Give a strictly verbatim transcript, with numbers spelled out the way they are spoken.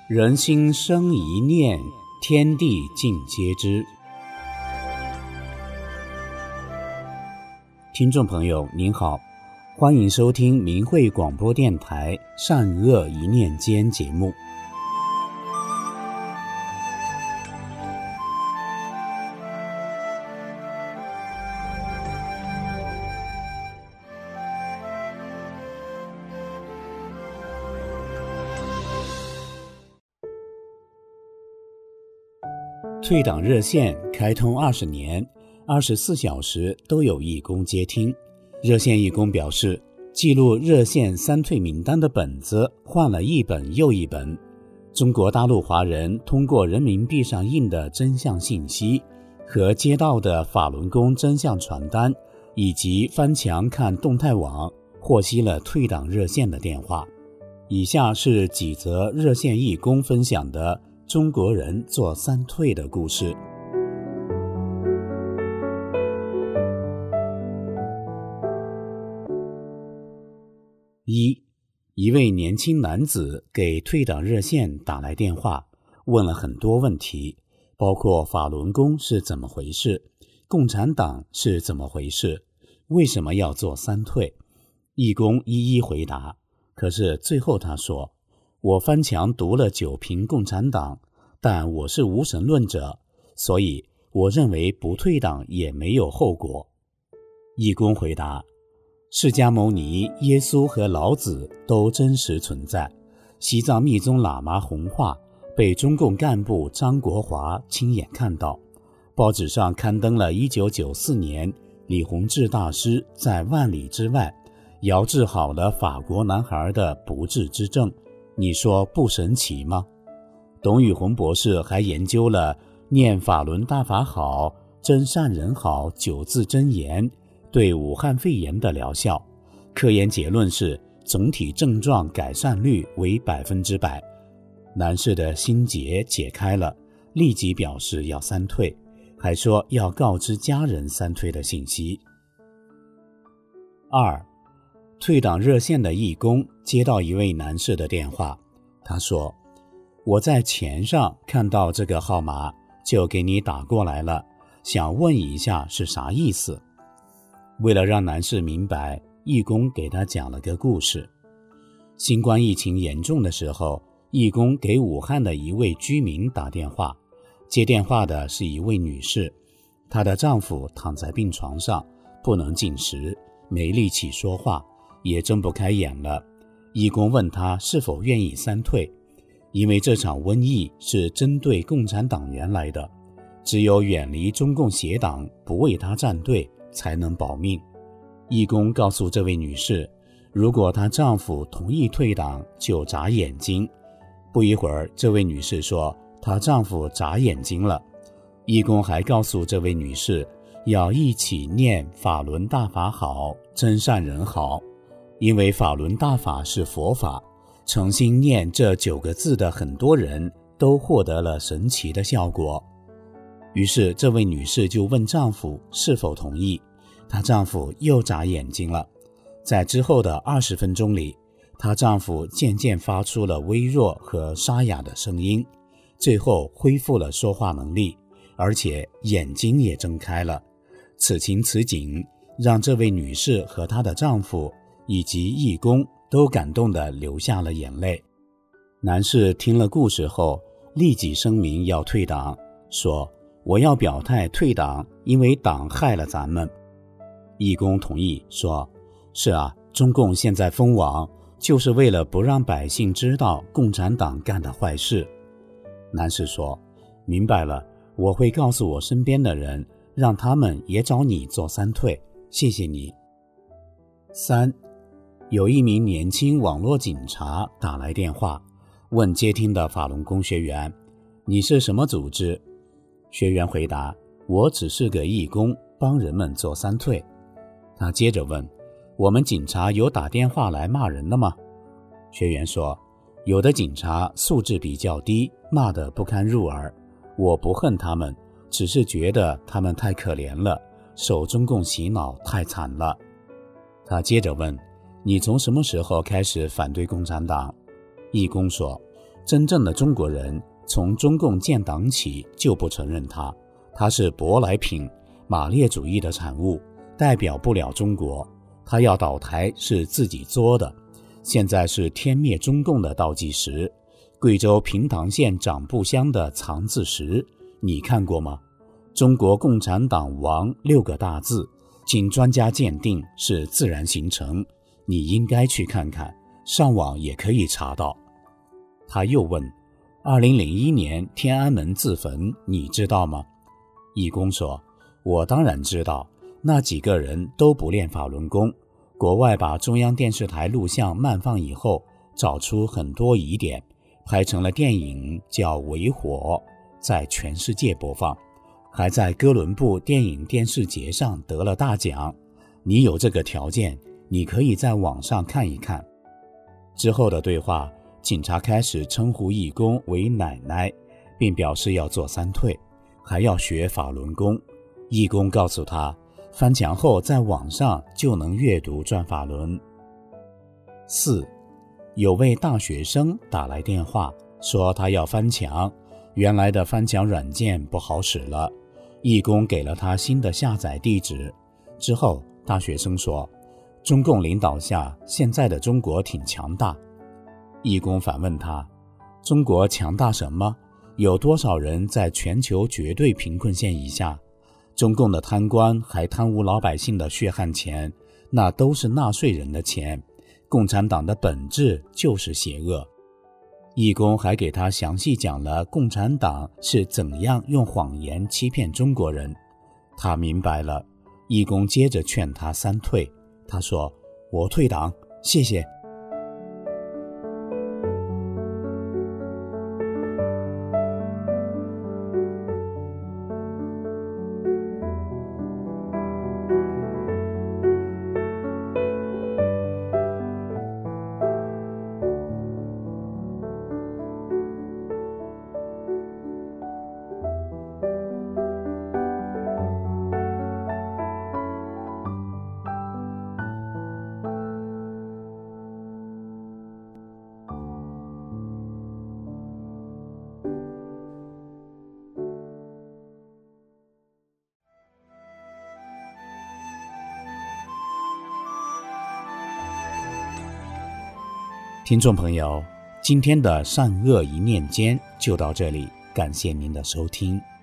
人心生一念，天地尽皆知。听众朋友您好，欢迎收听明慧广播电台善恶一念间节目。退党热线开通二十年，二十四小时都有义工接听。热线义工表示，记录热线三退名单的本子换了一本又一本。中国大陆华人通过人民币上印的真相信息和接到的法轮功真相传单，以及翻墙看动态网，获悉了退党热线的电话。以下是几则热线义工分享的中国人做三退的故事。一，一位年轻男子给退党热线打来电话，问了很多问题，包括法轮功是怎么回事，共产党是怎么回事，为什么要做三退。义工一一回答，可是最后他说，我翻墙读了九评共产党，但我是无神论者，所以我认为不退党也没有后果。义工回答，释迦牟尼、耶稣和老子都真实存在，西藏密宗喇嘛红化被中共干部张国华亲眼看到，报纸上刊登了一九九四年李洪志大师在万里之外遥治好了法国男孩的不治之症，你说不神奇吗？董宇红博士还研究了念法轮大法好、真善人好九字真言对武汉肺炎的疗效，科研结论是总体症状改善率为百分之百。男士的心结解开了，立即表示要三退，还说要告知家人三退的信息。二，退党热线的义工接到一位男士的电话，他说，我在钱上看到这个号码，就给你打过来了，想问一下是啥意思。为了让男士明白，义工给他讲了个故事。新冠疫情严重的时候，义工给武汉的一位居民打电话，接电话的是一位女士，她的丈夫躺在病床上，不能进食，没力气说话，也睁不开眼了。义工问她是否愿意三退，因为这场瘟疫是针对共产党员来的，只有远离中共邪党，不为他站队，才能保命。义工告诉这位女士，如果她丈夫同意退党，就眨眼睛。不一会儿，这位女士说她丈夫眨眼睛了。义工还告诉这位女士，要一起念法轮大法好，真善人好，因为法轮大法是佛法，诚心念这九个字的很多人都获得了神奇的效果。于是这位女士就问丈夫是否同意，她丈夫又眨眼睛了。在之后的二十分钟里，她丈夫渐渐发出了微弱和沙哑的声音，最后恢复了说话能力，而且眼睛也睁开了。此情此景让这位女士和她的丈夫以及义工都感动地流下了眼泪。男士听了故事后，立即声明要退党，说我要表态退党，因为党害了咱们。义工同意说，是啊，中共现在封网，就是为了不让百姓知道共产党干的坏事。男士说，明白了，我会告诉我身边的人，让他们也找你做三退，谢谢你。三，有一名年轻网络警察打来电话，问接听的法轮功学员，你是什么组织？学员回答，我只是个义工，帮人们做三退。他接着问，我们警察有打电话来骂人的吗？学员说，有的警察素质比较低，骂得不堪入耳，我不恨他们，只是觉得他们太可怜了，受中共洗脑太惨了。他接着问，你从什么时候开始反对共产党？义工说， 真正的中国人从中共建党起就不承认他，他是舶来品，马列主义的产物，代表不了中国。他要倒台是自己作的，现在是天灭中共的倒计时。贵州平塘县长布乡的藏字石，你看过吗？中国共产党亡六个大字，经专家鉴定是自然形成，你应该去看看，上网也可以查到。他又问，二零零一年天安门自焚你知道吗？义工说，我当然知道，那几个人都不练法轮功，国外把中央电视台录像慢放以后，找出很多疑点，拍成了电影叫《围火》，在全世界播放，还在哥伦布电影电视节上得了大奖。你有这个条件，你可以在网上看一看。之后的对话，警察开始称呼义工为奶奶，并表示要做三退，还要学法轮功。义工告诉他，翻墙后在网上就能阅读转法轮。四，有位大学生打来电话，说他要翻墙，原来的翻墙软件不好使了，义工给了他新的下载地址。之后大学生说，中共领导下现在的中国挺强大。义工反问他，中国强大什么？有多少人在全球绝对贫困线以下？中共的贪官还贪污老百姓的血汗钱，那都是纳税人的钱。共产党的本质就是邪恶。义工还给他详细讲了共产党是怎样用谎言欺骗中国人。他明白了，义工接着劝他三退。他说，我退党，谢谢。听众朋友，今天的善恶一念间就到这里，感谢您的收听。